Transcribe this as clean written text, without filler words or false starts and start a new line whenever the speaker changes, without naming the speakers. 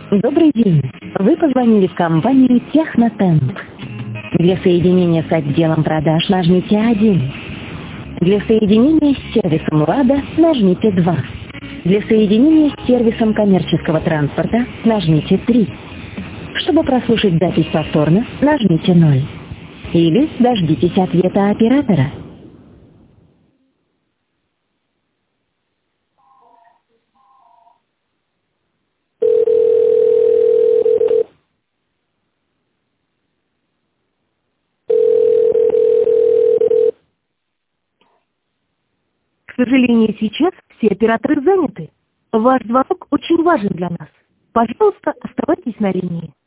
Добрый день. Вы позвонили в компанию Технотемп. Для соединения с отделом продаж нажмите 1. Для соединения с сервисом «Лада» нажмите 2. Для соединения с сервисом коммерческого транспорта нажмите 3. Чтобы прослушать запись повторно, нажмите 0. Или дождитесь ответа оператора.
К сожалению, сейчас все операторы заняты. Ваш звонок очень важен для нас. Пожалуйста, оставайтесь на линии.